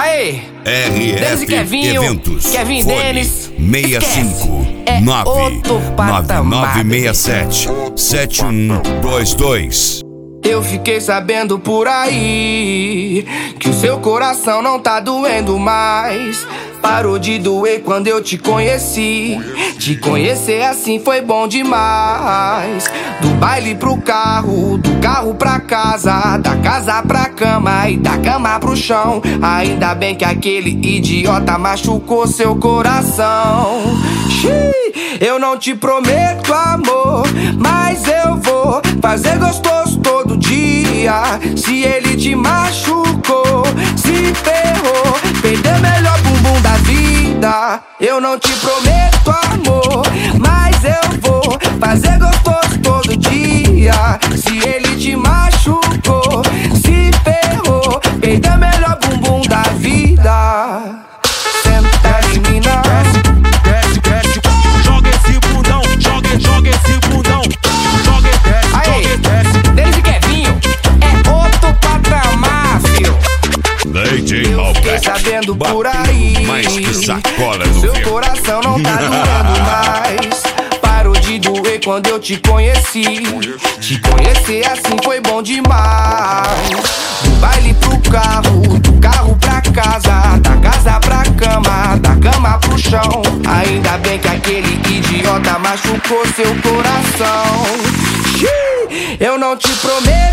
Aí, Denis e Kevinho, Eventos. Kevin e Denis, 65-9967-7122. Eu fiquei sabendo por aí que o seu coração não tá doendo mais. Parou de doer quando eu te conheci. Te conhecer assim foi bom demais. Do baile pro carro, do carro pra casa, da casa pra cama e da cama pro chão. Ainda bem que aquele idiota machucou seu coração. Eu não te prometo amor, mas eu vou fazer gostoso todo dia. Se ele te machucou, se ferrou, perdeu o melhor bumbum da vida. Eu não te prometo amor, mas eu vou fazer gostoso todo dia. Se ele te machucou, se ferrou, perdeu o melhor bumbum da vida. Senta em mim na Joga esse bundão, aí, Denis e Kevinho, é outro patamar, filho. Eu fiquei sabendo por aí mais que sacola no seu vento. coração não tá doendo mais. Parou de doer quando eu te conheci. Te conhecer assim foi bom demais. Do baile pro carro, do carro pra casa, da casa pra cama, da cama pro chão. Ainda bem que aquele idiota machucou seu coração. Eu não te prometo